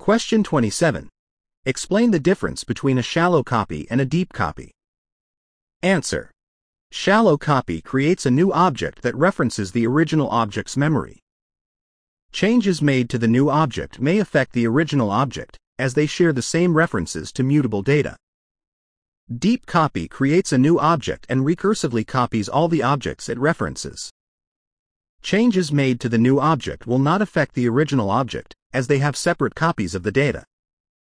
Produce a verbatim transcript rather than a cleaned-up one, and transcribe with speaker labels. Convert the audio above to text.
Speaker 1: Question twenty-seven. Explain the difference between a shallow copy and a deep copy. Answer. Shallow copy creates a new object that references the original object's memory. Changes made to the new object may affect the original object, as they share the same references to mutable data. Deep copy creates a new object and recursively copies all the objects it references. Changes made to the new object will not affect the original object, as they have separate copies of the data.